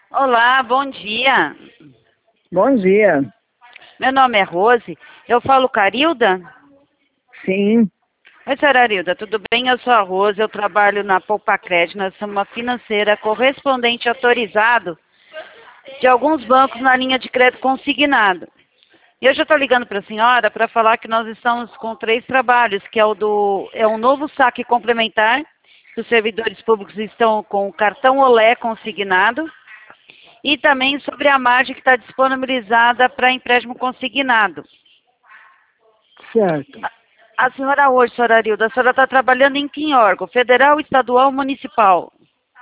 Olá, bom dia. Bom dia. Meu nome é Rose. Eu falo com a Arilda? Sim, Oi, senhora Arilda, tudo bem? Eu sou a Rose, eu trabalho na Poupa Crédito. Nós somos uma financeira correspondente autorizado de alguns bancos na linha de crédito consignado. E eu já estou ligando para a senhora para falar que nós estamos com 3 trabalhos, que é um novo saque complementar, que os servidores públicos estão com o cartão Olé consignado, e também sobre a margem que está disponibilizada para empréstimo consignado. certo. A senhora hoje, senhora Arilda, a senhora está trabalhando em que órgão? Federal, estadual ou municipal?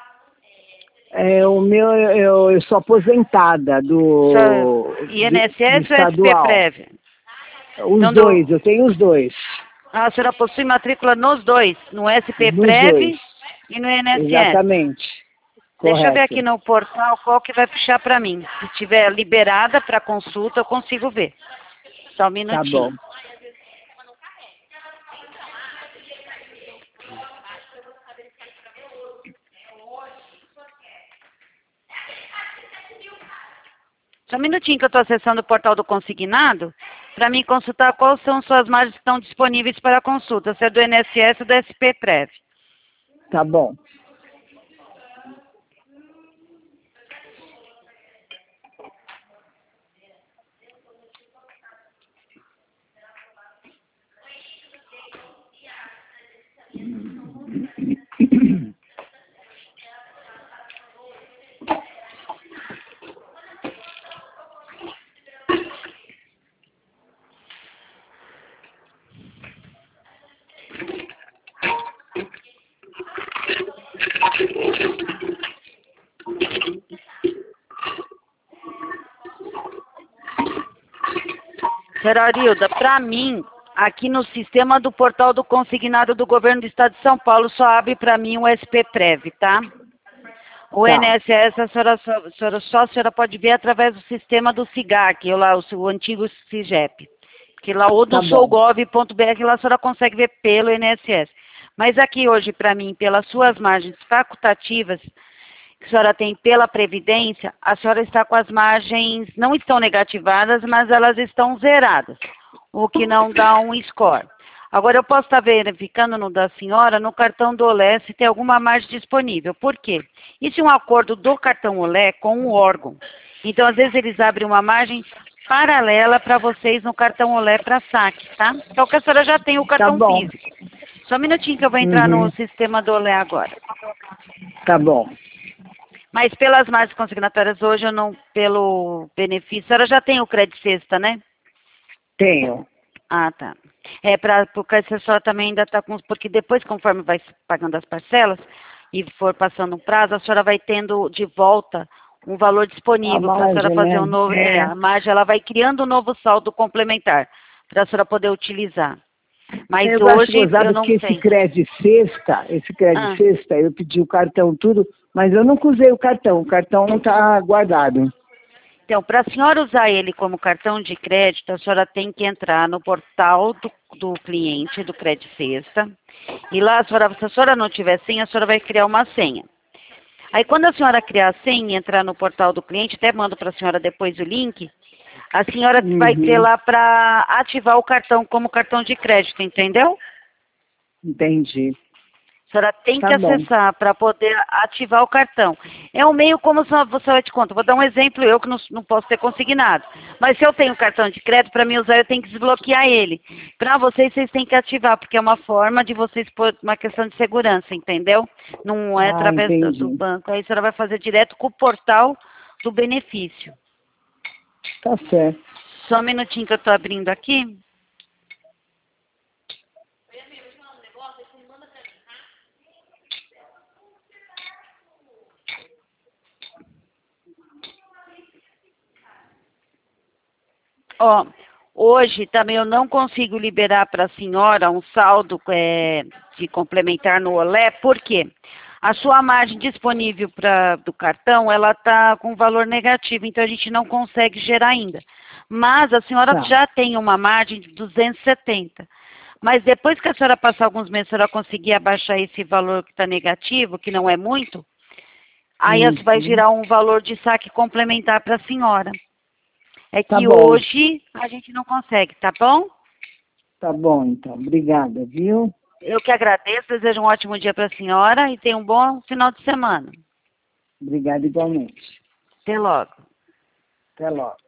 Eu sou aposentada do INSS ou estadual. SP-Prev? Os Então, dois, eu tenho os dois. a senhora possui matrícula nos dois, no Nos dois, SP-Prev e no INSS. exatamente. Deixa eu ver aqui Correto. no portal qual que vai puxar para mim. Se tiver liberada para consulta, eu consigo ver. Só um Tá bom. minutinho. Só um minutinho que eu estou acessando o portal do consignado para mim consultar quais são suas margens que estão disponíveis para consulta, se é do INSS ou do SP-Prev. Tá bom. Senhora Arilda, para mim, aqui no sistema do portal do consignado do governo do estado de São Paulo, só abre para mim o SP-Prev, tá? O Tá. INSS, a senhora pode ver através do sistema do SIGAC, o antigo CIGEP. Que lá, ou Tá do bom. sougov.br, lá a senhora consegue ver pelo INSS. Mas aqui hoje, para mim, pelas suas margens facultativas, que a senhora tem pela Previdência, a senhora está com as margens, não estão negativadas, mas elas estão zeradas, o que não dá um score. Agora, eu posso estar verificando no da senhora, no cartão do Olé, se tem alguma margem disponível. Por quê? Isso é um acordo do cartão Olé com o órgão. Então, às vezes, eles abrem uma margem paralela para vocês no cartão Olé para saque, tá? Então, que a senhora já tem o Tá cartão bom. físico. Só um minutinho que eu vou entrar no Uhum. sistema do Olé agora. Tá bom. Mas pelas margens consignatórias hoje, eu não, pelo benefício, a senhora já tem o crédito sexta, né? Tenho. Ah, tá. Porque a senhora também ainda está com, porque depois, conforme vai pagando as parcelas e for passando um prazo, a senhora vai tendo de volta um valor A disponível para a senhora margem, fazer um né? novo, a margem, ela vai criando um novo saldo complementar para a senhora poder utilizar. Mas Eu acho hoje eu gozado não porque sei. esse crédito Ah. sexta, eu pedi o cartão tudo, mas eu nunca usei o cartão não tá guardado. Então, para a senhora usar ele como cartão de crédito, a senhora tem que entrar no portal do cliente, do Crédito Sexta, e lá, se a senhora não tiver senha, a senhora vai criar uma senha. Aí, quando a senhora criar a senha e entrar no portal do cliente, até mando para a senhora depois o link, a senhora vai ter Uhum, lá para ativar o cartão como cartão de crédito, entendeu? entendi. A senhora tem que Tá bom. acessar para poder ativar o cartão. É um meio como você vai te contar. Vou dar um exemplo, eu que não posso ter consignado. Mas se eu tenho cartão de crédito, para mim usar, eu tenho que desbloquear ele. Para vocês têm que ativar, porque é uma forma de vocês pôr uma questão de segurança, entendeu? Não é Ah, através do entendi. banco. Aí a senhora vai fazer direto com o portal do benefício. Tá certo. Só um minutinho que eu estou abrindo aqui. Ó, hoje também eu não consigo liberar para a senhora um saldo de complementar no Olé, por quê? A sua margem disponível do cartão, ela está com valor negativo, então a gente não consegue gerar ainda. Mas a senhora Tá. já tem uma margem de 270. Mas depois que a senhora passar alguns meses, a senhora conseguir abaixar esse valor que está negativo, que não é muito, Aí Isso. vai girar um valor de saque complementar para a senhora. É Tá que bom. hoje a gente não consegue, tá bom? Tá bom, então. Obrigada, viu? Eu que agradeço, desejo um ótimo dia para a senhora e tenha um bom final de semana. Obrigada igualmente. Até logo. Até logo.